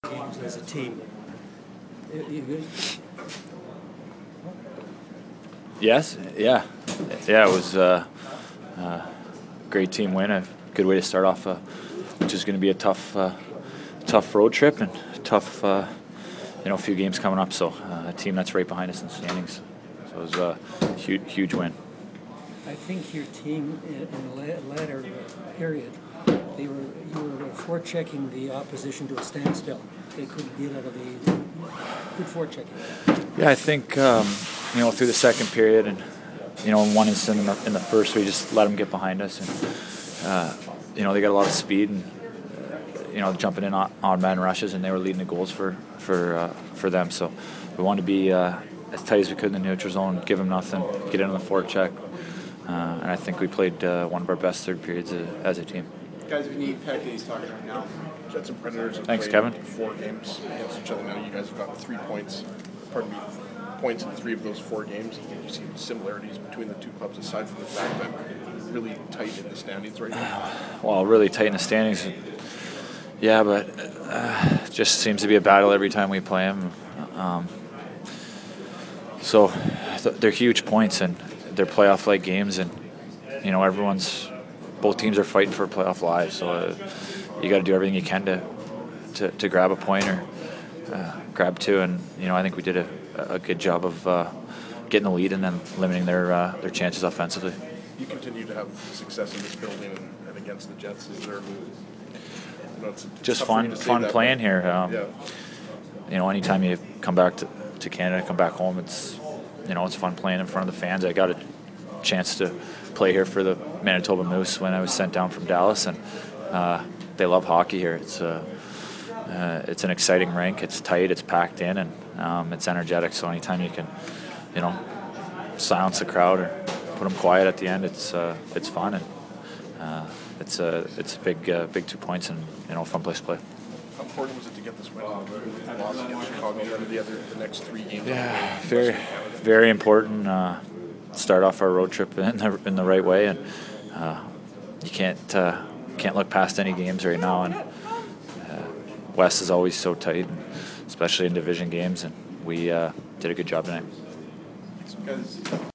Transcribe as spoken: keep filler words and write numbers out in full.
games as a team. You good? Yes, yeah, yeah. It was uh, a great team win. A good way to start off, uh, which is going to be a tough, uh, tough road trip and tough, uh, you know, a few games coming up. So uh, a team that's right behind us in the standings. So it was a huge, huge win. I think your team in the latter period, they were you were forechecking the opposition to a standstill. They couldn't get out of the good forechecking. Yeah, I think um, you know through the second period and you know in one instant in the, in the first we just let them get behind us and uh, you know they got a lot of speed and uh, you know jumping in on, on man rushes and they were leading the goals for for uh, for them. So we wanted to be uh, as tight as we could in the neutral zone, give them nothing, get in on the forecheck. Uh, and I think we played uh, one of our best third periods uh, as a team. Guys, we need Peck, he's talking right now. Jets and Predators have Thanks, played Kevin. four games against each other now. You guys have got three points, pardon me, points in three of those four games. Do you see similarities between the two clubs aside from the fact that really tight in the standings right now? Well, really tight in the standings. Yeah, but uh, it just seems to be a battle every time we play them. Um, so th- they're huge points and they're playoff-like games, and you know everyone's, both teams are fighting for playoff lives. So uh, you got to do everything you can to, to to grab a point or uh, grab two, and you know I think we did a, a good job of uh, getting the lead and then limiting their uh, their chances offensively. You continue to have success in this building and, and against the Jets. Is there? You know, it's Just tough for you fun, to say fun that, playing but, here. Um, yeah. You know, anytime you come back to, to Canada, come back home, it's you know it's fun playing in front of the fans. I got a chance to play here for the Manitoba Moose when I was sent down from Dallas, and uh, they love hockey here. It's uh, uh, it's an exciting rink. It's tight. It's packed in, and um, it's energetic. So anytime you can, you know, silence the crowd or put them quiet at the end, it's uh, it's fun and uh, it's a it's a big uh, big two points and you know a fun place to play. How important was it to get this win? Loss against Chicago, and then the other the next three games. Yeah, very very important. Uh, start off our road trip in the in the right way, and uh, you can't uh, can't look past any games right now. And uh, West is always so tight, and especially in division games. And we uh, did a good job tonight.